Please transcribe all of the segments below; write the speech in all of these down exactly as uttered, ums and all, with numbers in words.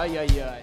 Ай-яй-яй.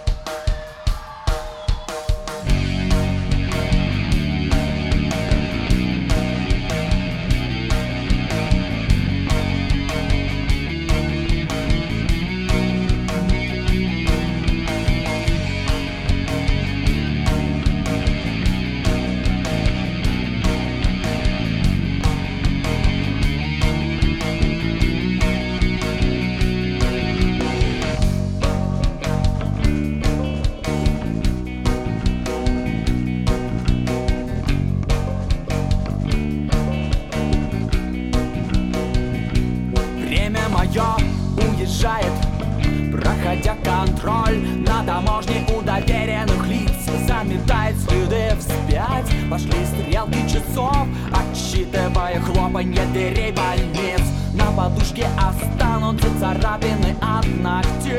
Уезжает, проходя контроль на таможне у доверенных лиц, заметает следы вспять. Пошли стрелки часов, отсчитывая хлопанье дверей больниц. На подушке останутся царапины от ногтей.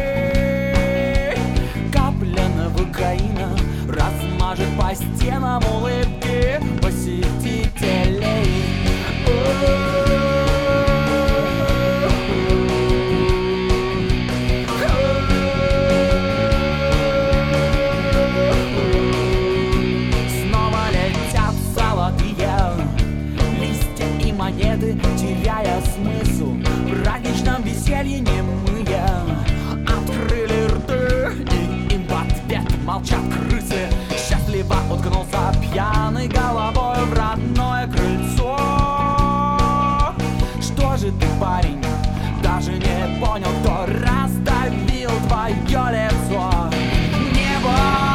Капля новокаина размажет по стенам улыбки посетителей. Теряя смысл в праздничном веселье немые открыли рты, и им в ответ молчат крысы. Счастливо уткнулся пьяной головой в родное крыльцо. Что же ты, парень, даже не понял, кто раздавил твое лицо? Небо,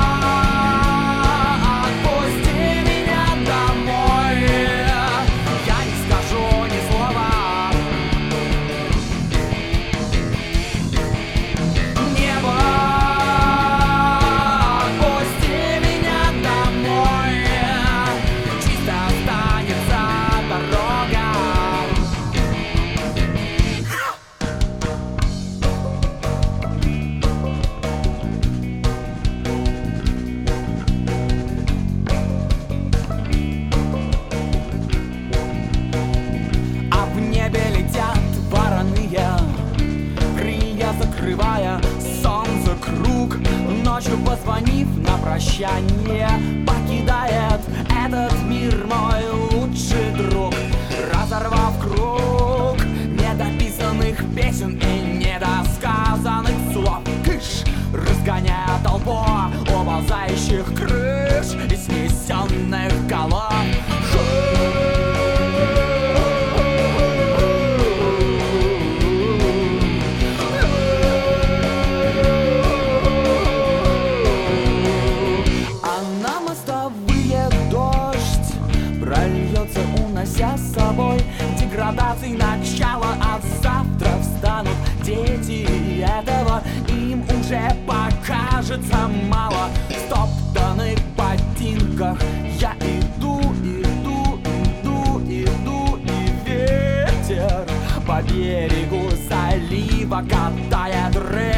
закрывая солнце круг, ночью позвонив на прощание, покидает этот мир мой лучший друг. Разорвав круг недописанных песен и недосказанных слов, кыш, разгоняя толпу уползающих крыш и снесенных голов. Унося с собой деградации начала, а завтра встанут дети этого, им уже покажется мало. В стоптанных ботинках я иду, иду, иду, иду, и ветер по берегу залива катает рыб.